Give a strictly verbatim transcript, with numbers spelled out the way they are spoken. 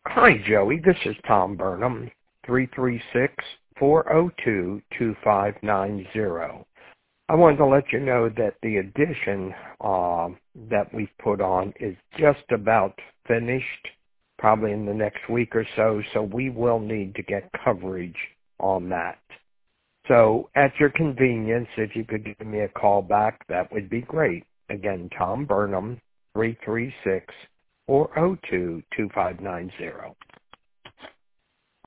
Hi, Joey. This is Tom Burnham, three three six, four zero two, two five nine zero. I wanted to let you know that the edition uh, that we've put on is just about finished, probably in the next week or so, so we will need to get coverage on that. So at your convenience, if you could give me a call back, that would be great. Again, Tom Burnham, three three six, four zero two, two five nine zero.